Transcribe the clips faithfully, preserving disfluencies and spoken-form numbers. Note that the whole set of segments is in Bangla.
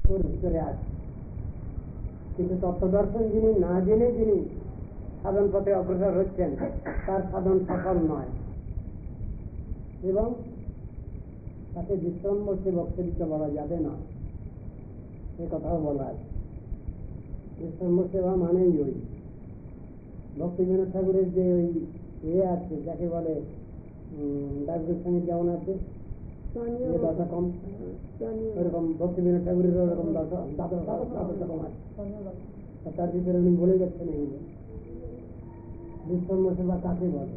ওর ভিতরে আছে। কিন্তু তত্ত্বদর্শন যিনি না জেনে যিনি সাধন পথে অগ্রসর হচ্ছেন তার সাধন সফল নয় এবং তাকে বিশ্রম্য সেবক সেবিকা বলা যাবে না, এ কথাও বলা আছে। বিশ্রম্য সেবা মানেই ওই ভক্তিবিনোদ ঠাকুরের যে ওই এ আছে যাকে বলে ডাক্তার সঙ্গে যেমন আছে দশা কম, ওরকম ভক্তিবিনোদ ঠাকুরের ওরকম দশা কম আছে। তার ভিতরে উনি বলে যাচ্ছেন এগুলো। বিশ্রম্য সেবা কাকে বলে?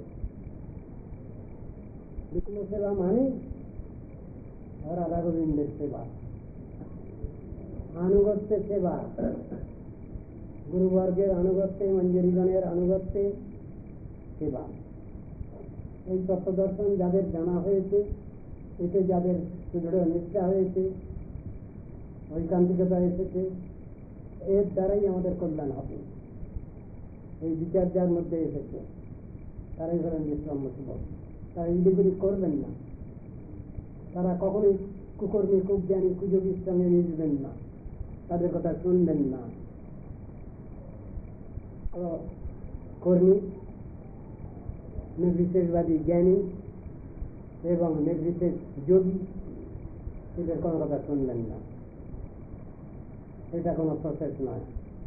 বিশ্রম্য সেবা মানে রাধা গোবিন্দের সেবা, আনুগত্যের সেবা, গুরুবর্গের আনুগত্যে, মঞ্জুরিগণের আনুগত্যে সেবা। এই তত্ত্বদর্শন যাদের জানা হয়েছে, এতে যাদের সুদৃঢ় নিষ্ঠা হয়েছে, ঐকান্তিকতা এসেছে, এর দ্বারাই আমাদের কল্যাণ হবে। এই বিচার যার মধ্যে এসেছে তারাই হলেন বিশ্রম্য সেবক। তারা ইডিগুলি করবেন না, তারা কখনোই কুকর্মী, কুজ্ঞানী, কুযোগীর সঙ্গে মিশবেন না, তাদের কথা শুনবেন না। কর্মী, নির্বিশেষবাদী জ্ঞানী এবং নির্বিশেষ যোগী, এদের কোনো কথা শুনবেন না। এটা কোনো প্রসেস নয়।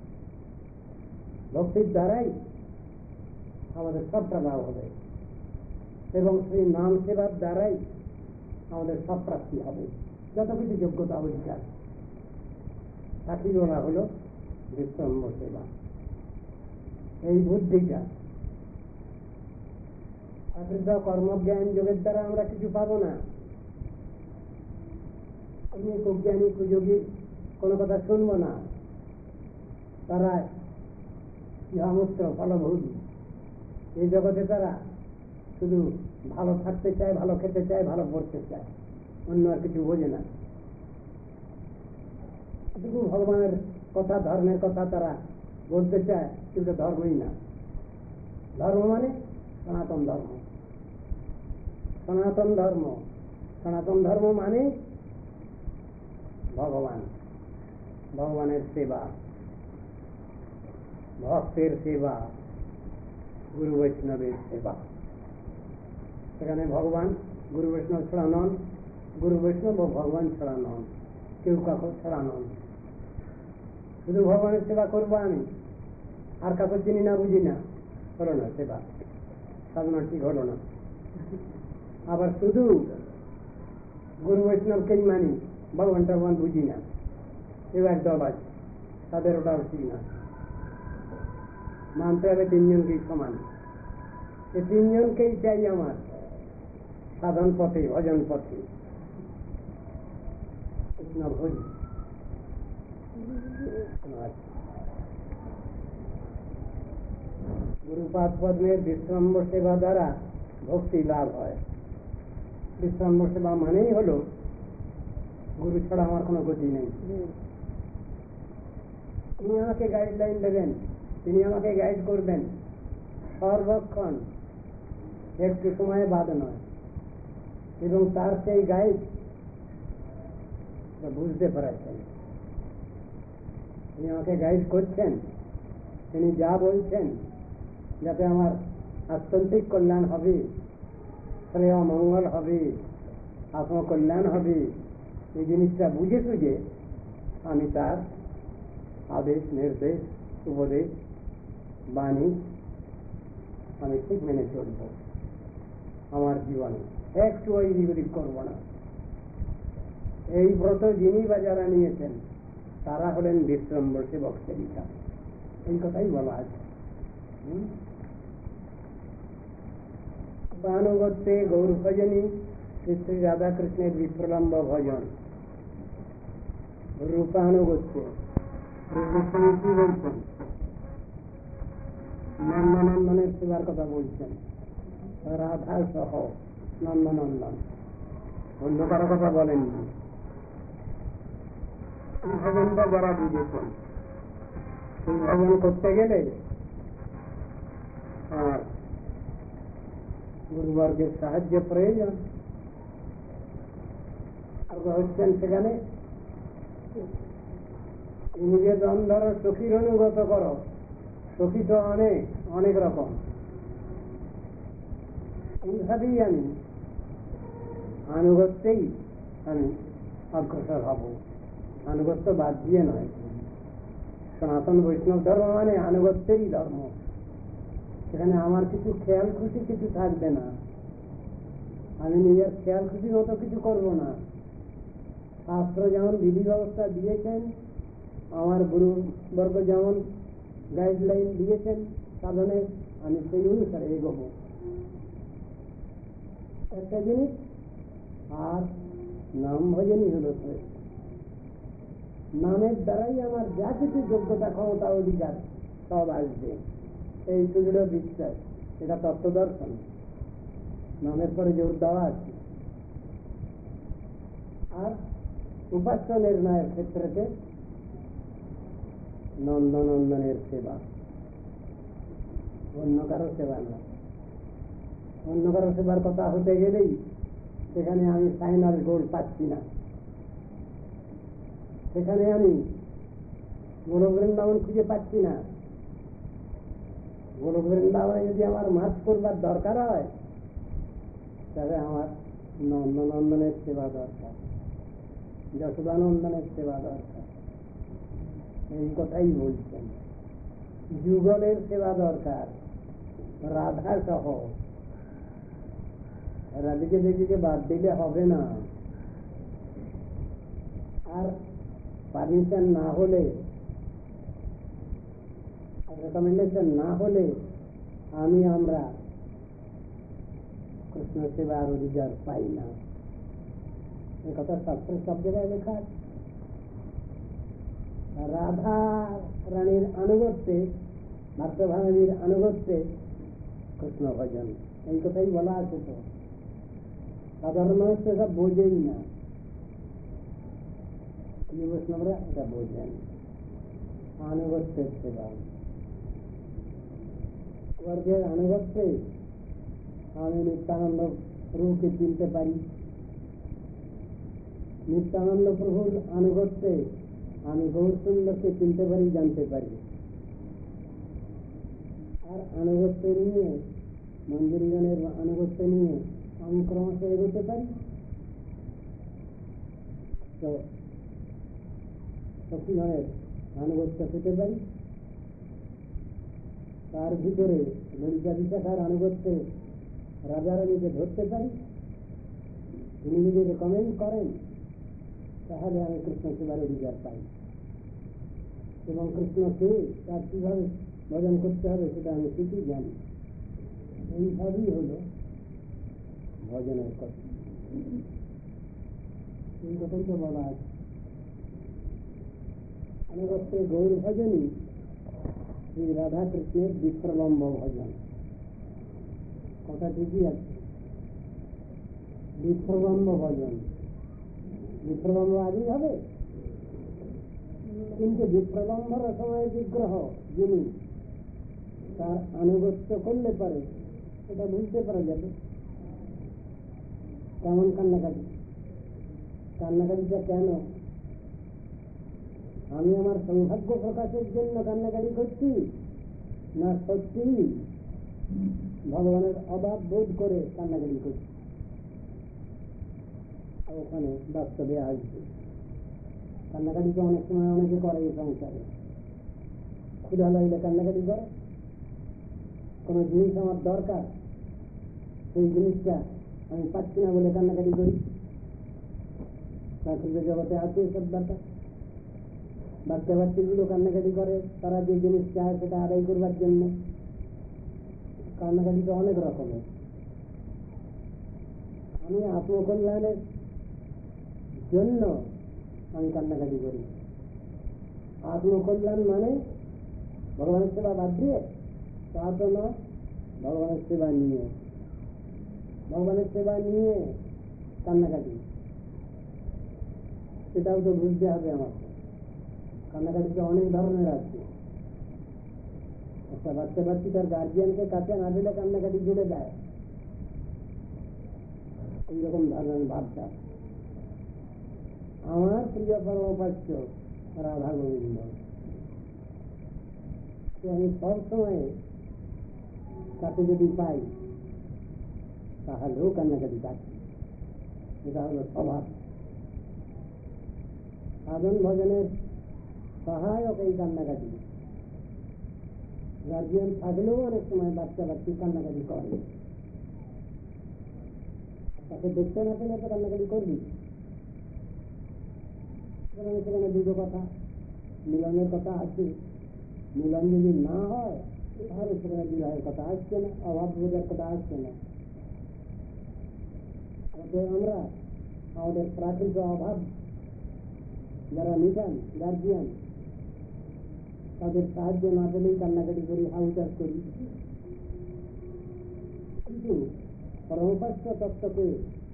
ভক্তির দ্বারাই আমাদের সবটা লাভ হবে এবং সেই নাম সেবার দ্বারাই আমাদের সব প্রাপ্তি হবে, যত কিছু যোগ্যতা অধিকার। তাকে বলা হলো বিশ্রম্য সেবা। এই বুদ্ধিটা আকৃত কর্মজ্ঞান যোগের দ্বারা আমরা কিছু পাবো না। আমি কুজ্ঞানী, কুযোগী কোনো কথা শুনবো না। তারা ইহামূত্র ফলভোগী। এই জগতে তারা শুধু ভালো থাকতে চায়, ভালো খেতে চায়, ভালো পড়তে চায়, অন্য আর কিছু বোঝে না। শুধু ভগবানের কথা, ধর্মের কথা তারা বলতে চায়, কিন্তু ধর্মই না। ধর্ম মানে সনাতন ধর্ম। সনাতন ধর্ম সনাতন ধর্ম মানে ভগবান, ভগবানের সেবা, ভক্তের সেবা, গুরু বৈষ্ণবের সেবা। সেখানে ভগবান গুরু বৈষ্ণব ছাড়া নন, গুরু বৈষ্ণব ও ভগবান ছাড়া নন, কেউ কাকু ছাড়া নন। শুধু ভগবানের সেবা করবো আমি, আর কাকুর চিনি না, বুঝি না, হলো না সেবা, সাধনা ঠিক হলো না। আবার শুধু গুরু বৈষ্ণবকেই মানি, ভগবান টগবান বুঝি না, এও এক দল আছে, তাদের ওটাও ঠিক না। মানতে হবে তিনজনকেই সমান। এই তিনজনকেই চাই আমার সাধন পথে, ভজন পথে। কৃষ্ণ ভজি গুরুপাদ পদ্মের বিশ্রম্য সেবা দ্বারা ভক্তি লাভ হয়। বিশ্রম্য সেবা মানেই হলো গুরু ছাড়া আমার কোনো গতি নেই। তিনি আমাকে গাইডলাইন দেবেন, তিনি আমাকে গাইড করবেন সর্বক্ষণ, একটু সময় বাদ নয়। এবং তার সেই গাইড বুঝতে পারছেন, তিনি আমাকে গাইড করছেন, তিনি যা বলছেন যাতে আমার আত্যন্তিক কল্যাণ হবে, শ্রেয় মঙ্গল হবে, আত্মকল্যাণ হবে, এই জিনিসটা বুঝে সুঝে আমি তার আদেশ, নির্দেশ, উপদেশ, বাণী আমি ঠিক মেনে চলব। আমার জীবনে একটু ওই বিপরীত করবো না। এই ব্রত যিনি বা যারা নিয়েছেন তারা হলেন বিশ্রম্য সেবক সেবিকা। এই কথাই বলা আছে। আনুগত্যে গৌর ভজনী, শ্রী রাধা কৃষ্ণের বিপ্রলম্ব ভজন। রূপানুগত্যে কি বলছেন? নন্দনন্দনের সেবার কথা বলছেন, রাধা সহ নন্দনন্দন, অন্য কারো কথা বলেননি। ভজনটা যারা বুঝেছেন, সেই ভজন করতে গেলে আর গুরুবর্গের সাহায্য প্রয়োজন। আর হচ্ছেন সেখানে নিজের দ্বন্দ্বর সখীর অনুগত করো। সখী তো অনেক অনেক রকম। এইভাবেই আমি আনুগত্যেই আমি অগ্রসর হব, আনুগত্য বাদ দিয়ে নয়। সনাতন বৈষ্ণব ধর্ম মানে আনুগত্যেরই ধর্ম। সেখানে আমার কিছু খেয়াল খুশি কিছু থাকবে না। আমি নিজের খেয়াল খুশি মতো কিছু করব না। শাস্ত্র যেমন বিধি ব্যবস্থা দিয়েছেন, আমার গুরুবর্গ যেমন গাইডলাইন দিয়েছেন সাধনে, আমি সেই অনুসারে এগোব। একটা জিনিস, আর নাম ভজনই হল শ্রেষ্ঠ। নামের দ্বারাই আমার যা কিছু যোগ্যতা ক্ষমতা অধিকার সব আসবে, এই সুদৃঢ় বিশ্বাস। এটা তত্ত্বদর্শন, নামের পরে জোর দেওয়া আছে। আর উপাস্য নির্ণয়ের ক্ষেত্রে নন্দনন্দনের সেবা, অন্য কারো সেবা না। অন্য কারো সেবার কথা হতে গেলেই সেখানে আমি ফাইনাল গোল পাচ্ছি না। সেখানে আমি গোলক বৃন্দাবন খুঁজে পাচ্ছি না। গোলক বৃন্দাবনে যদি আমার মাছ করবার দরকার হয়, তবে আমার নন্দনন্দনের সেবা দরকার, যশোদানন্দনের সেবা দরকার। এই কথাই বলছেন। যুগলের সেবা দরকার, রাধা সহ। রাধিকে দেবীকে বাদ দিলে হবে না। আর পারমিশন না হলে, রেকমেন্ডেশন না হলে আমি আমরা কৃষ্ণ সেবার অধিকার পাই না। এ কথা শাস্ত্রের সব জায়গায় লেখা আছে। রাধা রানীর আনুগত্যে, ভক্তভাবীর আনুগত্যে কৃষ্ণ ভজন, এই কথাই বলা আছে। তো সাধারণ মানুষ তো এটা বোঝেই না, বৈষ্ণবরা এটা বোঝেন। আনুগত্যের সেবা, বর্গের আনুগত্যে আমি নিত্যানন্দ প্রভুকে চিনতে পারি। নিত্যানন্দ প্রভুর আনুগত্যে আমি গৌর সুন্দরকে চিনতে পারি, জানতে পারি। আর আনুগত্য নিয়ে, মঞ্জুরিগণের আনুগত্য নিয়ে আমি ক্রমশ এগোতে পারি। তো সখীগণের আনুগত্য পেতে পারি। তার ভিতরে ললিতা বিশাখার আনুগত্যে রাজারানীকে ধরতে পারি। তিনি যদি রেকমেন্ড করেন, তাহলে আমি কৃষ্ণ সেবার অধিকার পাই। এবং কৃষ্ণকে তার কিভাবে ভজন করতে হবে সেটা আমি ঠিকই জানি। এইভাবেই হল ভজনের কথা। এই কথাই তো বলা আছে। আনুগত্যে গৌর ভজনই শ্রী রাধা কৃষ্ণের বিপ্রলম্ব ভজন। কথা ঠিকই আছে, বিপ্রলম্ব ভজন। বিপ্রলম্ব আগেই হবে, কিন্তু বিপ্রলম্বর সময় বিগ্রহ যিনি, তার আনুগত্য করলে পারে এটা বুঝতে পারা যাবে। কেমন কান্নাকাটি, কান্নাকাটিটা কেন? আমি আমার সৌভাগ্য প্রকাশের জন্য কান্নাকাটি করছি, না সত্যি ভগবানের অভাব বোধ করে কান্নাকাটি করছি? ওখানে বাস্তবে আসবে। কান্নাকাটি তো অনেক সময় অনেকে করে এই সংসারে। ক্ষুধা লাগলে কান্নাকাটি করে, কোনো জিনিস আমার দরকার, সেই জিনিসটা আমি পাচ্ছি না বলে কান্নাকাটি করি। প্রাকৃতিক জগতে আছে এসব ব্যাপার। বাচ্চা বাচ্চাগুলো কান্নাকাটি করে, তারা যে জিনিস চায় সেটা আদায় করবার জন্য। কান্নাকাটিটা অনেক রকমের। আমি আত্মকল্যাণের জন্য আমি কান্নাকাটি করি। আত্মকল্যাণ মানে ভগবানের সেবা বাদ দিয়ে, তা তো না। ভগবানের সেবা নিয়ে, ভগবানের সেবা নিয়ে কান্নাকাটি, সেটাও তো বুঝতে হবে আমাকে। কান্নাকাটিটা অনেক ধরনের আছে। একটা বাচ্চা বাচ্চি তার গার্জিয়ানকে কাছে না দিলে কান্নাকাটি জুড়ে দেয়, এইরকম ধরনের ভাবটা। আমার প্রিয় পরমোপাস্য রাধা গোবিন্দ। আমি সব সময় তাকে যদি পাই তাহলেও কান্নাকাটি কাটছি, এটা হলো স্বভাব। সাধন ভজনের সহায়ক এই কান্নাকাটি। গার্জিয়ান থাকলেও অনেক সময় বাচ্চা বাচ্চি কান্নাকাটি করে, তাকে দেখতে না পেলে তো কান্নাকাটি করবি। সেখানে দুটো কথা, মিলনের কথা আছে, মিলন যদি না হয় তাহলে সেখানে বিবাহের কথা আসছে না, অভাব বোঝার কথা আসছে না। আমরা আমাদের প্রাকৃতিক অভাব যারা মিটান গার্জিয়ান, তাদের সাহায্য না পেলেই কান্নাকাটি করি, হাউচাষ করি। কিন্তু পরমোপাস্য তত্ত্বকে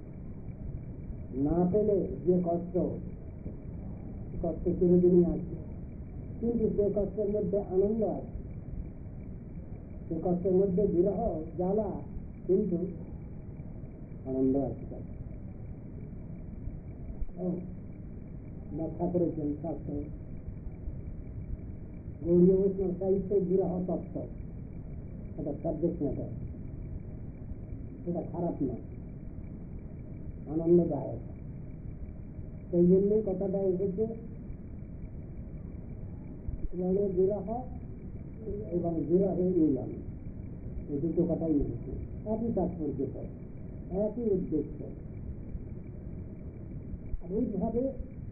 না পেলে যে কষ্ট, কষ্ট চিরদিনই আছে, কিন্তু সে কষ্টের মধ্যে আনন্দ আছে, সে কষ্টের মধ্যে বিরহ জ্বালা, কিন্তু আনন্দ আছে। ব্যাখ্যা করেছেন শাস্ত্র, গৌড়ীয় বৈষ্ণব সাহিত্যে বিরহ তত্ত্ব, এটা সাবজেক্ট ম্যাটার, এটা খারাপ না, আনন্দদায়ক। সেই জন্যই কথাটা এসেছে মিলনে বিরহ এবং বিরহে মিলন, এই দুটো কথাই এসেছে, একই তাৎপর্য, একই উদ্দেশ্য। আর এইভাবে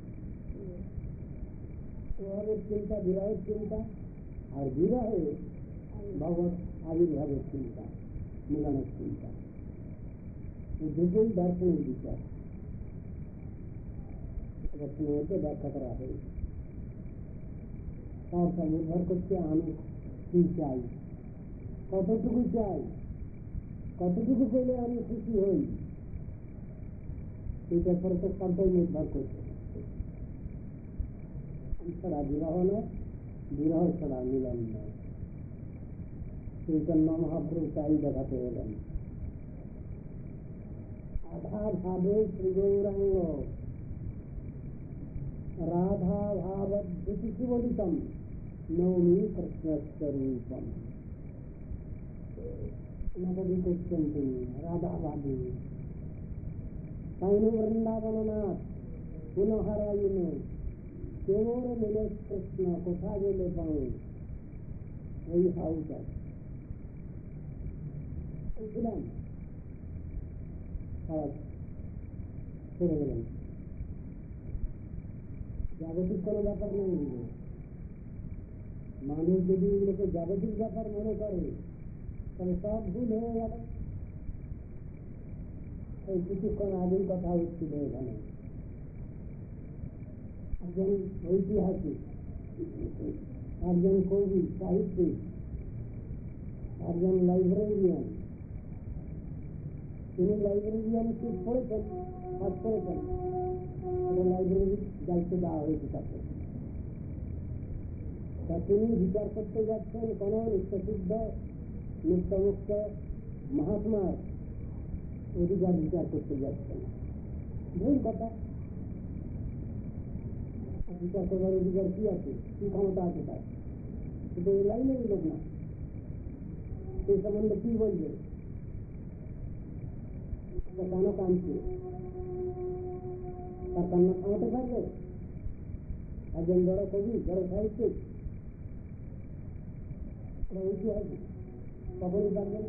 প্রভাবের চিন্তা, বিরহের চিন্তা, আর বিরহে ভগবত আবির্ভাবের চিন্তা, মিলনের চিন্তা, এই দুটোই দার্শনিক বিচার রচনাতে ব্যাখ্যা করা হয়েছে। তার নির্ভর করছে আমি কি চাই, কতটুকু চাই, কতটুকু পেলে আমি খুশি হই, এইটার পরে তো সবটাই নির্ভর করছে। ছাড়া বিরহ নয়, বিরহ ছাড়া মিলন নয়। চৈতন্য মহাপ্রভু তাই দেখাতে এলেন। আধা ভাবে শ্রীগৌরাঙ্গ রাধা ভাবদ্ভুতি সুবলিতম নৌমি কৃষ্ণস্বরূপম। নগরী করছেন তিনি রাধাবাদী। তাইনু বৃন্দাবননাথ পুনহারাইনু কেমন মিলে কৃষ্ণ কোথা গেলে পাও, ওই হাউটা ছিলাম ছেড়ে গেলেন। জাগতিক কোনো ব্যাপার নেই, মানুষ যদি এগুলোকে জাগতিক ব্যাপার মনে করে তাহলে সব ভুল হয়ে গেল। এই কিছুক্ষণ আগেই কথা হচ্ছিল, এখানে একজন ঐতিহাসিক, একজন কবি, সাহিত্যিক, একজন লাইব্রেরিয়ান, তিনি লাইব্রেরিয়ানশিপ পড়েছেন, পাস করেছেন, লাইব্রেরির দায়িত্ব দেওয়া হয়েছে তাকে। তা তিনি বিচার করতে যাচ্ছেন কোন নিত্যসিদ্ধ নিত্যমুক্ত মহাত্মার অধিকার বিচার করতে যাচ্ছেন। ভুল কথা, বিচার করবার অধিকার কি আছে, কি ক্ষমতা আছে তার? কিন্তু এই লাইনেরই লোক না, সেই সম্বন্ধে কি বলবে? কেন কাঁদছে? তার কান্না থামাতে পারবে একজন বড় কবি, বড় সাহিত্যিক, ঐতিহাসিক? কখনই পারবেন।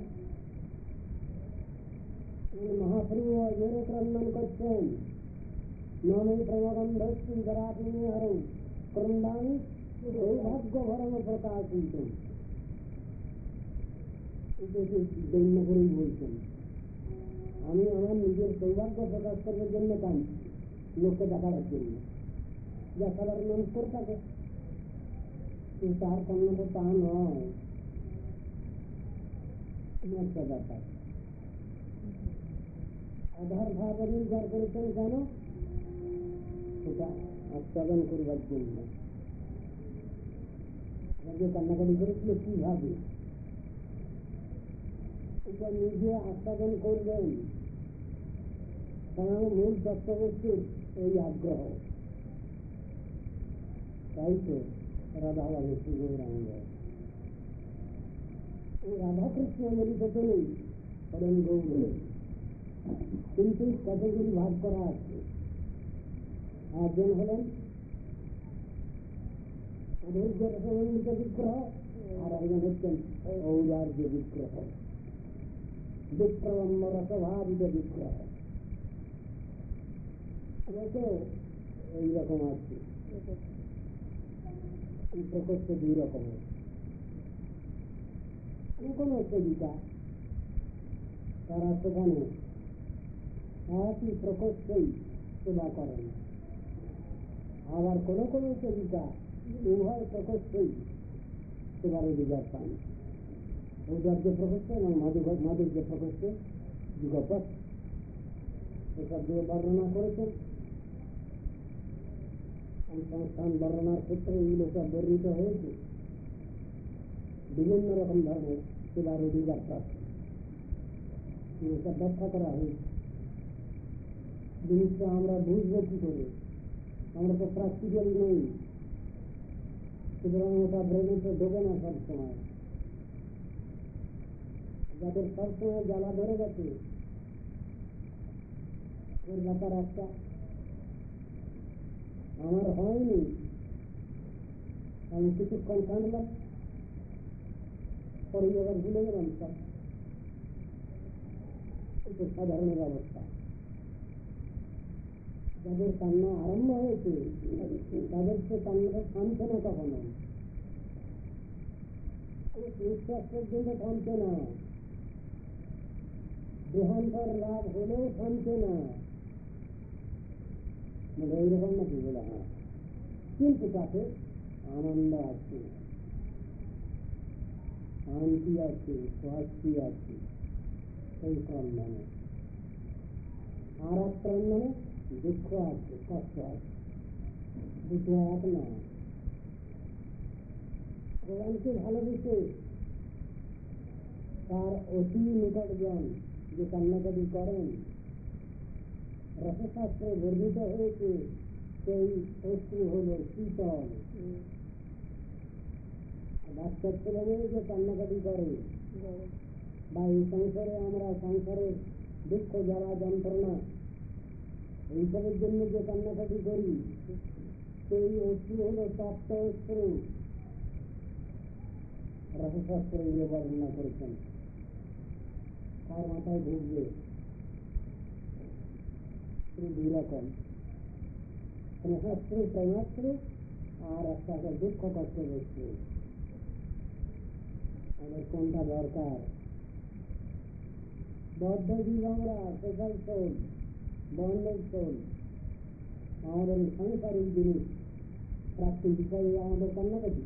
মহাপ্রভু জোরে ক্রন্দন করছেন, নমে প্রেমগন্ধস্তি জরাপিনী হরৌ ক্রন্দামি সৌভাগ্য ভরণ প্রকাশিত। দৈন্য করেই বলছেন, আমি আমার নিজের সৌভাগ্য প্রকাশ করার জন্য কাঁদছি, লোককে দেখার জন্য। যা সাধারণ মানুষ করে থাকে, কিন্তু তার কান্নাটা তা নয়, একটা ব্যাপার। আধার ভাব অধিকার করেছেন কেন? সেটা আস্বাদন করবার জন্য। আগে কান্নাকাটি করেছিল কিভাবে, এটা নিজে আস্বাদন করবেন। কারণ মূল তত্ত্ববস্তুর এই আগ্রহ, তাই তো রাধা রাধে শ্রী গৌরাঙ্গ। এই রাধাকৃষ্ণ মিলিত নেই হলেন গৌর, কিন্তু ক্যাটাগরি ভাগ করা আছে। একজন হলেন অধৈর্য রসমন্ডিত বিগ্রহ, আর একজন হচ্ছেন ঔদার্য বিগ্রহ, বিক্রম রসভাবিত বিগ্রহ। এটাকেও এইরকম আছে, প্রকোষ্ঠ দুই রকমের। কোনো সেবিকা তারা সেখানে একই প্রকোষ্ঠেই সেবা করেন, আবার কোনো কোনো সেবিকা উভয় প্রকোষ্ঠেই সেবার অধিকার পান। ঔদার্য প্রকোষ্ঠে এবং মাধুর্য প্রকোষ্ঠে যুগপথ এসব দিয়ে বর্ণনা করেছেন। সংস্থান বর্ণনার ক্ষেত্রে এগুলো সব বর্ণিত হয়েছে। বিভিন্ন রকম ধরনের সেবার অধিকার প্রাপ্ত এসব ব্যাখ্যা করা হয়েছে। জিনিসটা আমরা বুঝবো কি করে? আমরা তো প্র্যাকটিক্যাল নেই, সুতরাং ওটা ব্রেনেতে ঢোকে না সব সময়। যাদের সবসময় জ্বালা ধরে গেছে ওর ব্যাপার একটা, আমার হয়নি, আমি কিছুক্ষণ কাঁদলাম, পরে আবার ভুলে গেলাম সব। এটা সাধারণের অবস্থা। যাদের কান্না আরম্ভ হয়েছে তাদের সে কান্নাটা থামছে না কখনো, নিঃশ্বাস পর্যন্ত থামছে না, দেহান্তর লাভ হলেও থামছে না। মানে এইরকম নাকি বলে? হ্যাঁ, কিন্তু তাতে আনন্দ আছে, শান্তি আছে, স্বস্তি আছে সেই ক্রন্দনে। আর এক ক্রন্দনে দুঃখ আছে, কষ্ট আছে, দুটো এক না। ভগবানকে ভালোবেসে তার অতি নিকটজন যে কান্নাকাটি করেন, রসশাস্ত্রে বর্ণিত হয়েছে সেই অশ্রু হল শীতল। বাচ্চার ছেলে মেয়ে যে কান্নাকাটি করে, বা এই সংসারে আমরা সংসারের দুঃখ জ্বালা যন্ত্রণা এইসবের জন্য যে কান্নাকাটি করি, সেই অশ্রু হল তপ্ত অশ্রু। রসশাস্ত্রে এগুলো বর্ণনা করেছেন। তার মাথায় ঢুকবে দুই রকম, স্নেহাস্ত্রু প্রেমাস্ত্রু, আর একটা হলো দুঃখ কষ্ট অশ্রু। আমাদের কোনটা দরকার? বদ্ধ জীব আমরা, সোশ্যাল সোল, বন্ডেড সোল। আমাদের সাংসারিক জিনিস প্রাপ্তির বিষয়ে আমাদের কান্নাকাটি।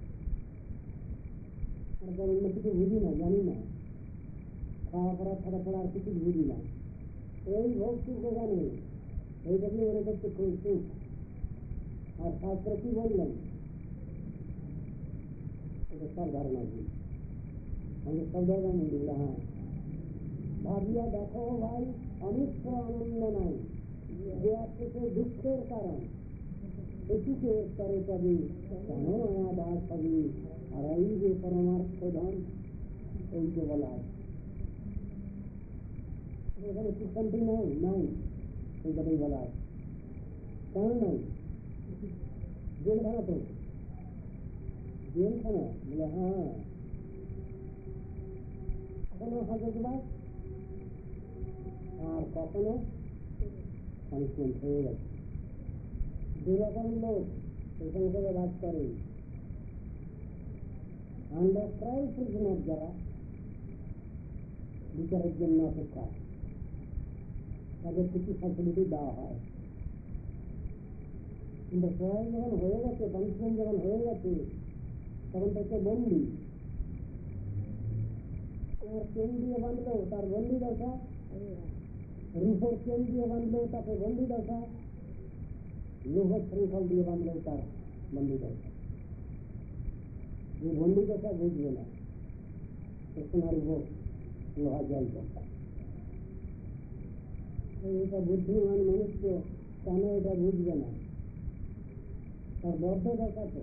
অন্য কিছু বুঝি না, জানি না, খাওয়া করা ছাড়া ছাড়া আর কিছু বুঝি না। এই ভোগ সুখ জানে, এইটাকে মনে করছে খুব সুখ। আর শাস্ত্র কি বললেন? এটা সব ধারণা ভুল। আমি সব জায়গায় বলি, হ্যাঁ ভাবিয়া দেখো ভাই, অনিষ্ট আনন্দ নাই, যে আছে সে দুঃখের কারণ। এটুকে স্তরে পাবি কেন দাস হবি, আর এই যে পরমার্থ ধন, এই যে বলা আছে। এখানে সুখ শান্তি নাই, নাই, এই কথাই বলা আছে। কেন নাই? জেলখানা তো, জেলখানা বলে হ্যাঁ, কখনো হাজতবাস আর কখনো পানিশমেন্ট হয়ে গেছে। দুরকম লোক এই সংসারে বাস করে। আন্ডার ট্রায়াল প্রিজনার যারা বিচারের জন্য অপেক্ষা, তাদের কিছু ফ্যাসিলিটি দেওয়া হয়, কিন্তু ট্রায়াল যখন হয়ে গেছে, পানিশমেন্ট যখন হয়ে গেছে, তখন তাকে বন্দি। আর চেন দিয়ে বাঁধলেও তার বন্দি দশা, রূপের চেন দিয়ে বাঁধলেও তাকে বন্দি দশা, লোহের শৃঙ্খল দিয়ে বাঁধলেও তার বন্দি দশা। এই বন্দি দশা বুঝবে না, সোনার উপর লোহা জল দশা। এটা বুদ্ধিমান মানুষ কেন এটা বুঝবে না? তার বদ্ধদশা তো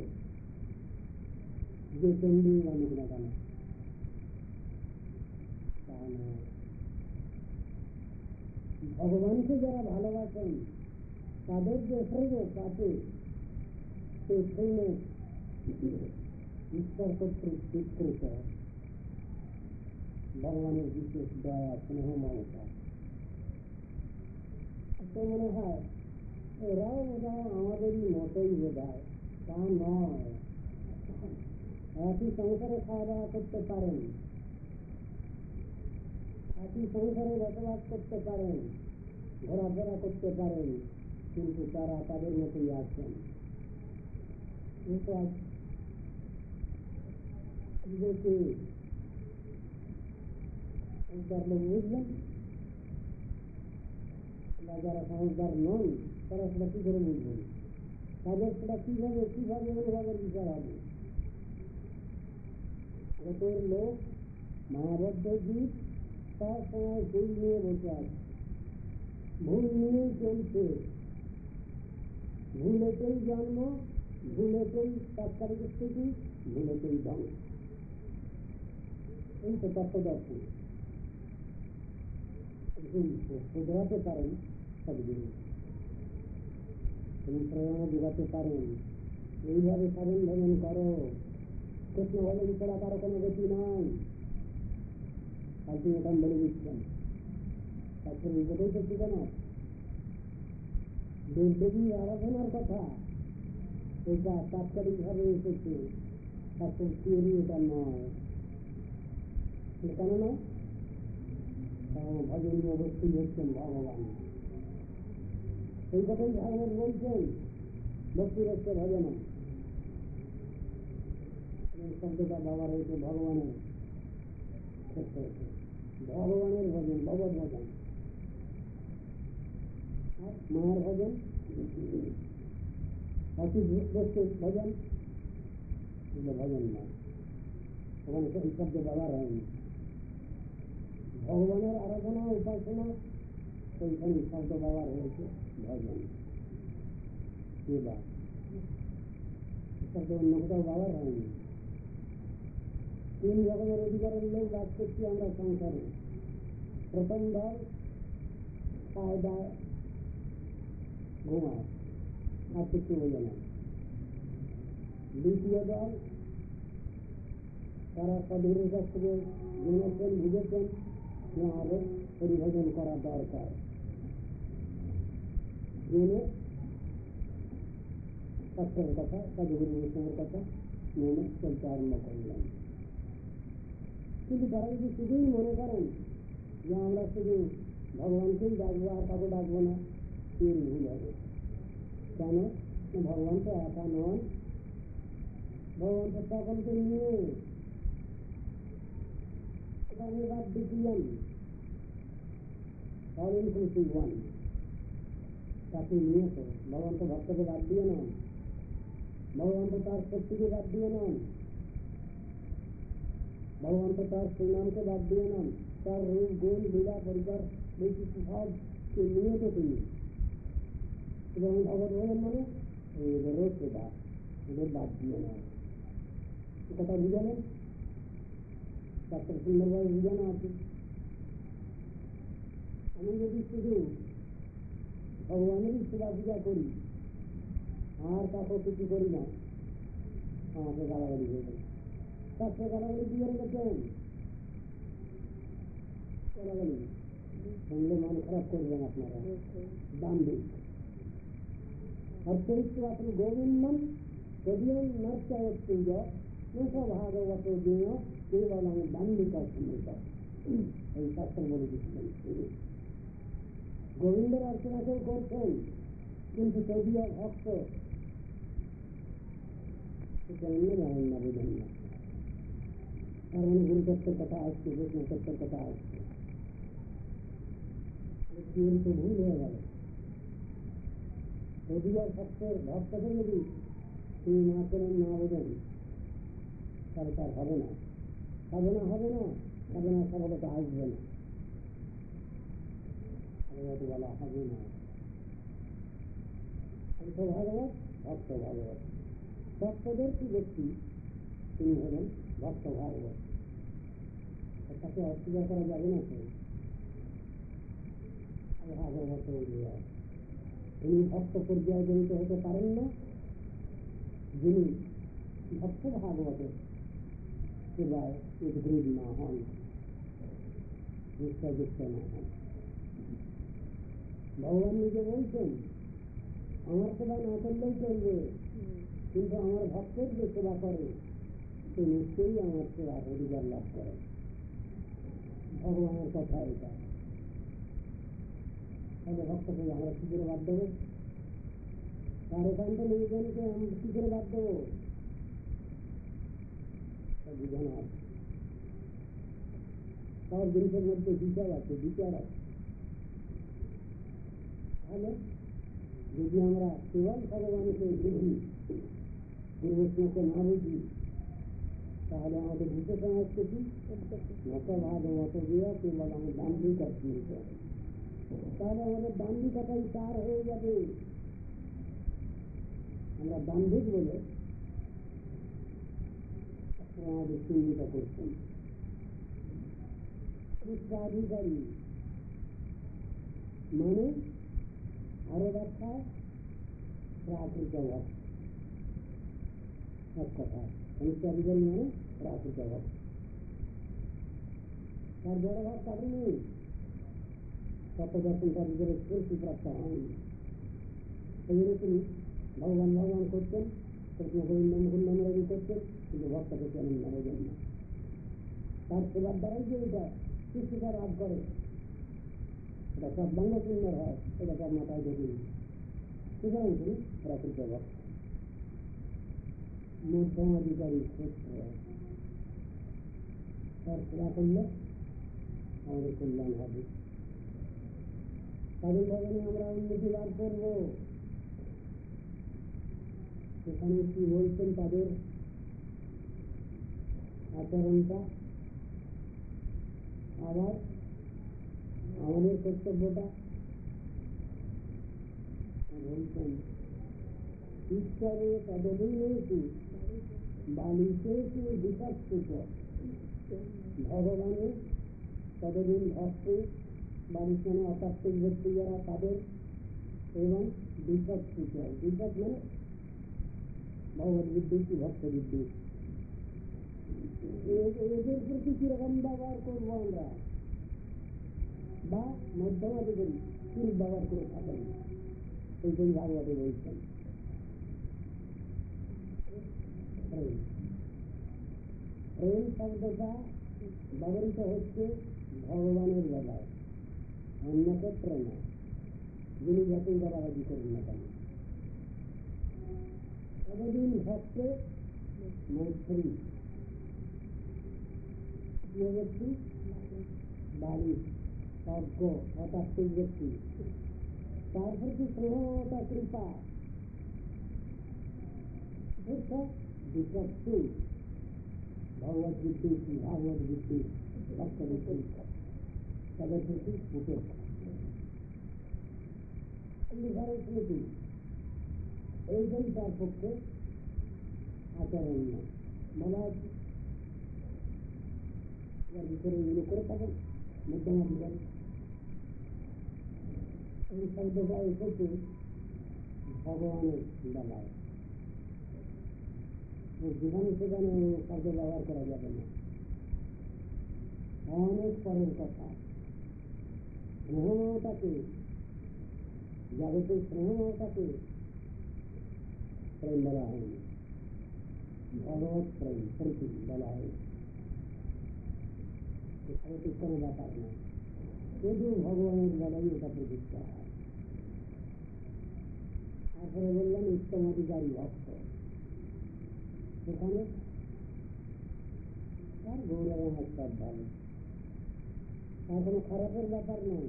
যে চণ্ডী মানুষ না কেন তা নয়। ভগবানকে যারা ভালোবাসেন তাদের যে শ্রেয় তাতে সেই শ্রেণে ঈশ্বর কর্তৃক স্বীকৃত ভগবানের বিশেষ দয়া স্নেহ মমতা। তো মনে হয় এরাও বোধহয় আমাদেরই মতোই বোধহয়, তা নয়। একই সংসারে খাওয়া দাওয়া করতে পারেন, একই সংসারে বসবাস করতে পারেন, ঘোরাফেরা করতে পারেন, কিন্তু তারা তাদের মতোই আছেন। কিন্তু লোক বুঝলেন বা যারা সমঝদার নন তারা সেটা কি করে বুঝবেন? তাদের সেটা কিভাবে কিভাবে অনুভবের বিচার হবে? লোকের লোক মায়াবদ্ধ জীব তার সময় ভুল নিয়ে বসে আছে, ভুল নিয়েই চলছে, ভুলেতেই জন্ম, ভুলেতেই তাৎকালিক স্থিতি, ভুলেতেই ধ্বংস। এই তো তত্ত্বদর্শন। শুধরাতে পারেন সবদিন, তুমি প্রেরণা যোগাতে পারেন, এইভাবে সাধন ভজন করো, কৃষ্ণ ভজন ছাড়া কারো কোনো গতি নাই। আপনি এটা বলে দিচ্ছেন, তারপরে এই কথাই তো ঠিকানা দেবদেবী আরাধনার কথা, এটা তাৎকালিক ভাবে এসেছে, তার থিওরি এটা নয়। কেন নয়? ভজনীয় বস্তু হচ্ছেন ভগবান। এই কথাই ভাগবত বলছেন, ভক্তি হচ্ছে ভজন। শব্দটা ব্যবহার হয়েছে ভগবানের ক্ষেত্রে, ভগবানের ভজন, ভগবত ভজন। আর মায়ের ভজন, অতি বস্তুর ভজন, এগুলো ভজন নয়, ওখানে এই শব্দ ব্যবহার হয়নি। ভগবানের আরাধনা উপাসনা সেইখানে শব্দ ব্যবহার হয়েছে ভজন। শব্দ অন্য কোথাও ব্যবহার হয়নি। তিন রকমের অধিকারের লোক বাস করছি আমরা সংসারে। প্রথম দল খায় দায় ঘুমায়, আর কিছু বোঝে না। দ্বিতীয় দল তারা সাধুর কাছ থেকে জেনেছেন, বুঝেছেন যে আমাদের পরিভজন করা দরকার, জেনে শাস্ত্রের কথা, সাধুগুরু বৈষ্ণবের কথা মেনে চলতে আরম্ভ করলেন। কিন্তু তারা যদি শুধুই মনে করেন যে আমরা শুধু ভগবানকেই ডাকবো আর কাউকে ডাকবো না, এর ভুল হবে। কেন? ভগবান তো একা নন, ভগবান তো সকলকে নিয়ে বাদ দিয়েছিলেন, অল ইনক্লুসিভ ওয়ান, তাকে নিয়ে তো ভগবান তো ভক্তকে বাদ দিয়ে নন, ভগবান তো তার শক্তিকে বাদ দিয়ে নন, ভগবান তো তার সুনামকে বাদ দিয়ে নন, তার রূপ গুণ লীলা পরিবার বৈশিষ্ট্য সবকে নিয়ে তো তিনি। এবং ভগবত ভজন মানে এদেরও সেবা, এদের বাদ দিয়ে নয়। কথা বুঝালেন? শাস্ত্র সুন্দরভাবে বুঝানো আছে। আমি যদি শুধু ভগবানেরই সেবা পূজা করি আর কাউকে কিছু করি না, আমাকে গালাগালি হয়ে গেল। শাস্ত্রে গালাগালি কি করে গেছেন? গালাগালি শুনলে মন খারাপ করবেন আপনারা। দাম্ভিক অর্থ গোবিন্দম যদিও নর্চয়ত্তুজ ভাগবত দিন কেবল দাম্ভিক অর্থ। এই শাস্ত্র বলে দিচ্ছেন, গোবিন্দের অর্চনা কেউ করছেন কিন্তু যদিও ভক্ত জানেন না, বুঝেন না। তার মানে গুরুতত্ত্বের কথা আসছে, বৈষ্ণবত্বের কথা আসছে, তো ভুল হয়ে গেল। যদিও ভক্তের ভক্তকে যদি তিনি না করেন, না বোঝেন, তাহলে তার হবে না, সাধনা হবে না, সাধনা সফলতা আসবে না, বলা হবে না। ভাগবত ভক্ত ভাগবত। ভক্তদের কি ব্যক্তি, তিনি হলেন ভক্ত ভাগবত। তাকে অস্বীকার করা যাবে না। তো ভাগবত তিনি ভক্ত পর্যায়ে জড়িত হতে পারেন না, যিনি ভক্ত ভাগবতের সেবায় উদ্গ্রীব না হন, নিষ্ঠাযুক্ত না হন। ভগবান নিজে বলছেন, আমার সেবা না করলেই চলবে, কিন্তু আমার ভক্তের যে সেবা করে সে নিশ্চয়ই আমার সেবার অধিকার লাভ করে। ভগবানের কথা এটা। তাহলে ভক্তকে আমরা কি করে বাদ দেবো? তার একান্ত নিবেদনকে আমরা কি করে বাদ দেবো? বুঝানো আছে। সব জিনিসের মধ্যে বিচার আছে, বিচার আছে। তাহলে যদি আমরা কেবল ভগবানকে বুঝি, পূর্বকে না বুঝি, তাহলে আমাদের ভূত সমাজকে কি মত ভাগ মত দিয়ে কেবল আমি দাম্ভিক আসছি, তাহলে আমাদের দাম্ভিকতাই তার হয়ে যাবে। আমরা দাম্ভিক বলে আমাদের চিহ্নিত করছেন। উচ্চাধিকারী মানে আরো ব্যাখ্যা প্রাকৃত ভক্ত। এক কথা উচ্চাধিকারী মানে প্রাকৃত ভক্ত। তার বড় ভাব কাটে নেই, তত্ত্বদর্শন তার ভিতরে স্ফূর্তি প্রাপ্ত হয়নি। সেই জন্য তিনি ভগবান ভগবান করছেন, কৃষ্ণ গোবিন্দ মুকুন্দ নামরাজি করছেন, কিন্তু ভক্তকে কেমন হয়ে যান না। তার সেবার দ্বারাই যে এটা সৃষ্টিকার লাভ করে, এটা সব বঙ্গ সুন্দর হয়, এটা তার মাথায় দেখি। সুতরাং তিনি প্রাকৃত ভক্ত, মধ্যমাধিকারী ক্ষেত্র। তার সেবা করলে আমাদের কল্যাণ হবে, তাদের ভবনে আমরা উন্নতি লাভ করব। সেখানে কি বলছেন তাদের আচরণটা, আবার আমাদের কর্তব্যটা বলছেন। ঈশ্বরে তদবিনেষু বালিশেষু বিপক্ষুত, ভগবানের তদবিন ভক্তি বালিশনে অতাত্ত্বিক ব্যক্তি যারা তাদের, এবং বিপক্ষুত বিপদ মানে ভগবত বিদ্যুৎ কি ভক্ত বিদ্যুৎ, এদের প্রতি কিরকম ব্যবহার করবো আমরা, বা মধ্যমাধিকারী কি ব্যবহার করে থাকেন, সেইটাই ভাগবতে বলছেন। প্রেম শব্দটা ব্যবহৃত হচ্ছে ভগবানের বেলায়, অন্য ক্ষেত্রে না, যিনি যতই বাড়াবাড়ি করুন না কেন। ততদিন ভক্তে মৈত্রী ব্যক্তি, বাড়ি অজ্ঞ অতাত্ত্বিক ব্যক্তি, তার প্রতি স্নেহতা কৃপা, বিপক্ষু ভগবত বিদ্যুৎ ভাগবত বিদ্যুৎ ভক্ত বিদ্যুৎ, তাদের প্রতি উপেক্ষা স্মৃতি, এইটাই তার পক্ষে আচরণ নয়। বলা হচ্ছে ভিতরে এগুলো করে থাকেন মধ্যমাধিকারী। এই শব্দটা এসেছে ভগবানের বেলায়, যেখানে সেখানে শব্দ ব্যবহার করা যাবে না, অনেক পরের কথা। স্নেহমতাকে, জাগতিক স্নেহমতাকে প্রেম বলা হয়নি, ভগবত প্রেম প্রীতি বলা হয়নি। জাগতিক কোনো ব্যাপার না, শুধু ভগবানের বেলায় এটা প্রযুক্ত হয়। তারপরে বললেন উত্তম অধিকারী ভক্ত, সেখানে তার গৌরব হাস্তার ভালো, তার কোনো খারাপের ব্যাপার নয়।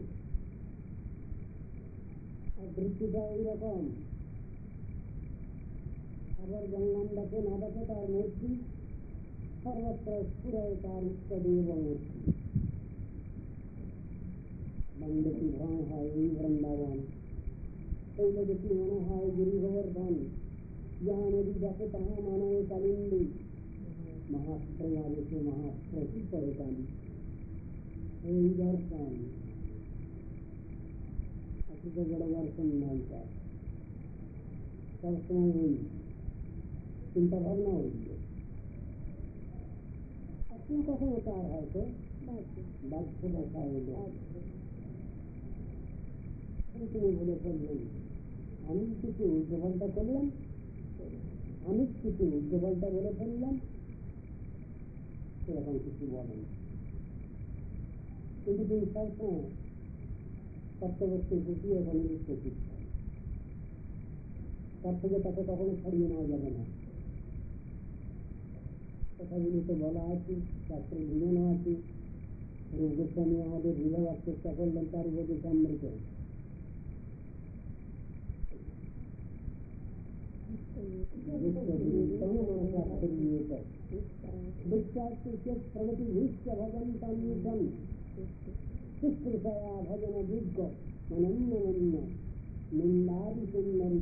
আর দৃষ্টিটা এইরকম, আবার গঙ্গাম দেখে না দেখে তার মূর্তি সর্বত্র স্ফুরায় তার ইত্যাদি এবং মূর্তি। বন্দেটি ভ্রম হয় এই বৃন্দাবন, এইটা দেখি মনে হয় গিরি গোবর্ধন, जहाँ नदी जाके तहाँ मानव कालिंदी महाप्रयादेश महाप्रति परेशानी दर्शन अच्छी तो बड़ा दर्शन मानता सब समय हुई चिंता भावना हुई है अपना कौन उतार है तो बात से बैठा है তুমি বলে ফেলবেন আমি কিছু উল্টোপাল্টা করলাম আমি কিছু উল্টোপাল্টা বলে ফেললাম সেরকম কিছু বলেন কিন্তু তুমি সবসময় সত্যবস্তুর প্রতি এবং নিষ্পত্তি তার থেকে তাকে কখনো ছাড়িয়ে নেওয়া যাবে না কথাগুলি তো বলা আছে শাস্ত্রে বোঝানো আছে রূপ গোস্বামী আমাদের বোঝাবার চেষ্টা করলেন তার উপদেশ অমৃত प्रगति भजन तमीठन शुश्रूषया भजन दुर्ग मनन्य निंदादि सुंदरी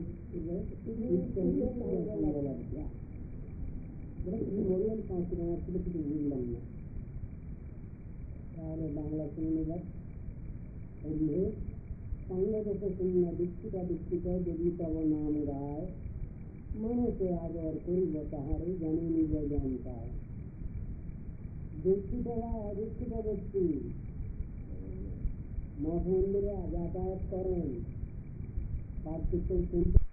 বললেন সংস্কৃত ছিল কিছু বুঝলাম না তাহলে বাংলা শুনলে সঙ্গে দেখে শুনলে দীক্ষিতা দীক্ষিত যদি তব নাম গায় মানুষে আদর করিব তাহারে জানে নিজ জানতায় দীক্ষিতরা অদীক্ষিত ব্যক্তি মঠ মন্দিরে যাতায়াত করেন তার কিছু